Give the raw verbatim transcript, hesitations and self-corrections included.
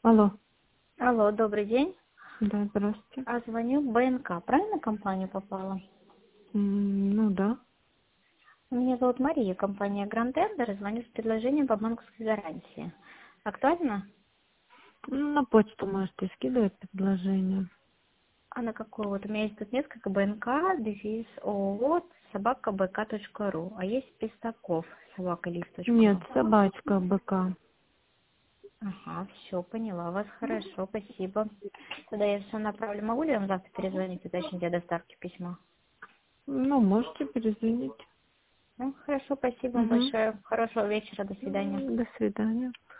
Алло. Алло, добрый день. Да, здравствуйте. А звоню Б Н К. Правильно компания попала? М, Ну да. Меня зовут Мария, компания Grand Tender. Звоню с предложением по банковской гарантии. Актуально? Ну, на почту можете скидывать предложение. А на какую? Вот у меня есть тут несколько Б Н К, дефис ООО, собака бк.ру. А есть Пестаков, собака Нет, лист.ру. собачка, БК. Ага, все, поняла вас. Хорошо, спасибо. Тогда я все направлю. Могу ли я вам завтра перезвонить, уточнить о доставке письма? Ну, можете перезвонить. Ну, хорошо, спасибо вам Угу. большое. Хорошего вечера, до свидания. До свидания.